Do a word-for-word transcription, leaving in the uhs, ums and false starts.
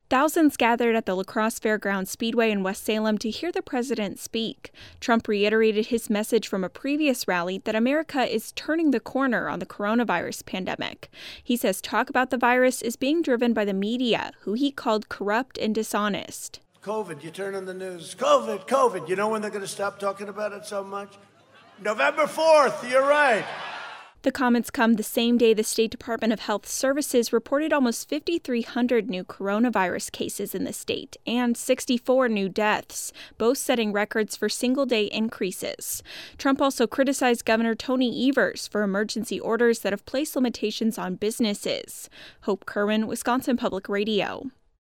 Thousands gathered at the La Crosse Fairgrounds Speedway in West Salem to hear the president speak. Trump reiterated his message from a previous rally that America is turning the corner on the coronavirus pandemic. He says talk about the virus is being driven by the media, who he called corrupt and dishonest. COVID, you turn on the news, COVID, COVID. You know when they're going to stop talking about it so much? November fourth, you're right. The comments come the same day the State Department of Health Services reported almost five thousand three hundred new coronavirus cases in the state and sixty-four new deaths, both setting records for single-day increases. Trump also criticized Governor Tony Evers for emergency orders that have placed limitations on businesses. Hope Kerwin, Wisconsin Public Radio.